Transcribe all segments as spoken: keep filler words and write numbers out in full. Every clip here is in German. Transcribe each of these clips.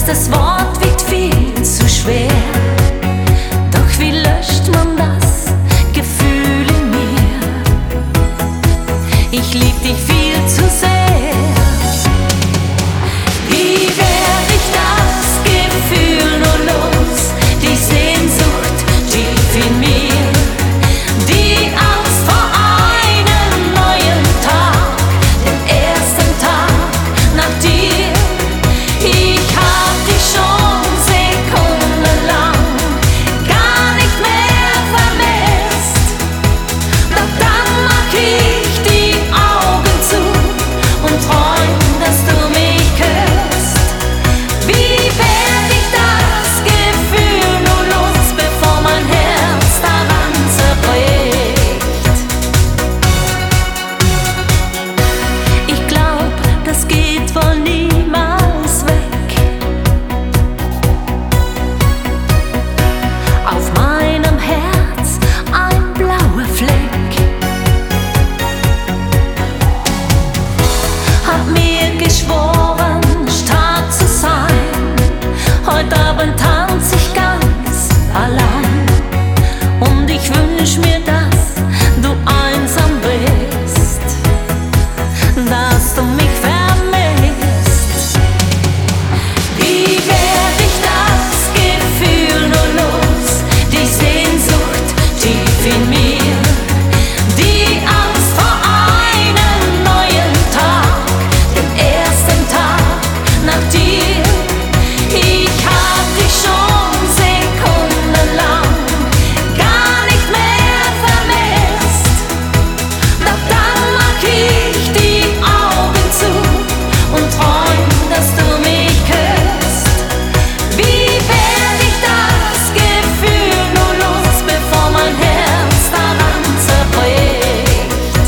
das Wort wiegt viel zu schwer. Doch wie löscht man das Gefühl in mir? Ich lieb dich viel zu sehr. Wie werd ich das Gefühl nur los? Die Sehnsucht tief in mir, die Angst vor einem neuen Tag, dem ersten Tag nach dir. Ich hab dich schon sekundenlang gar nicht mehr vermisst. Doch dann mach ich die Augen zu und träum, dass du mich küsst. Wie werd ich das Gefühl nur los, bevor mein Herz daran zerbricht? Ich glaub, das geht wohl niemals weg. Auf meinem Herz ein blauer Fleck. Hab mir geschworen, stark zu sein. Heute Abend tanz ich ganz allein. Und ich wünsch mir, dass du einsam bist, dass du mich vermisst. Wie werd ich das Gefühl nur los? Die Sehnsucht tief in mir, die Angst vor einem neuen Tag, dem ersten Tag nach dir. Ich hab dich schon sekundenlang gar nicht mehr vermisst. Doch dann mach ich die Augen zu und träum, dass du mich küsst. Wie werd ich das Gefühl nur los, bevor mein Herz daran zerbricht?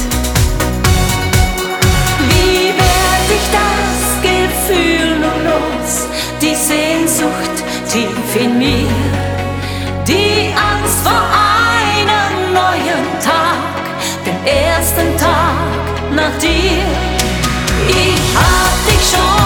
Wie werd ich das Gefühl nur los? Die Sehnsucht tief in mir, die Angst vor einem neuen Tag, dem ersten Tag nach dir. Ich hab dich schon